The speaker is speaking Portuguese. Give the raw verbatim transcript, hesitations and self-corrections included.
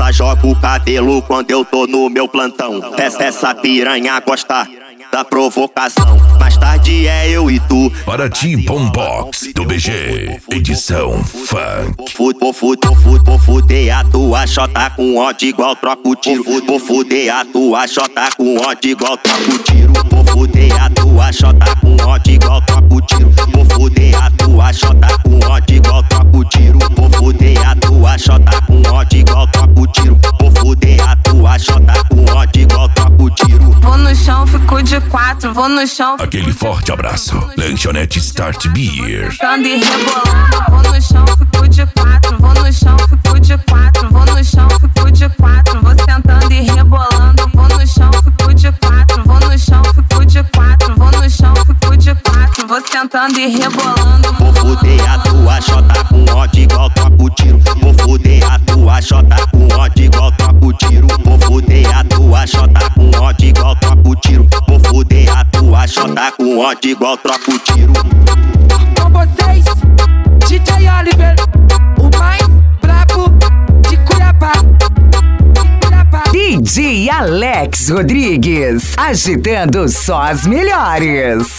ela joga o cabelo quando eu tô no meu plantão. Essa, essa piranha gosta da provocação. Mais tarde é eu e tu. Para ti, Bombox do B G, edição funk. Vou fuder, vou fuder a tua chota com ódio igual troco tiro. Vou fuder a tua chota com ódio igual troco tiro. Vou fuder a tua chota com ódio igual troco tiro. Vou fuder a tua chota com ódio igual troco tiro. Vou fuder a tua chota com ódio igual troco tiro. Vou fuder a tua chota com ódio igual troco tiro. Vou no chão, fico de quatro, vou no chão. Aquele forte abraço, Lanchonete Start Beer. Ficando e rebolando, vou no chão, fico de quatro, vou no chão, fico de quatro, vou no chão, fico de quatro, vou sentando e rebolando, vou no chão, fico de quatro, vou no chão, fico de quatro, vou no chão, fico de quatro, vou sentando e rebolando. Vou fuder a tua chota com ódio igual troco tiro. Vou fuder a tua chota com ódio igual troco tiro. Vou fuder a tua chota com ódio igual troco tiro. Vou fuder a tua chota com ódio igual troco tiro. Com vocês, D J Oliver, o mais brabo de Cuiabá. D J Alex Rodrigues, agitando só as melhores.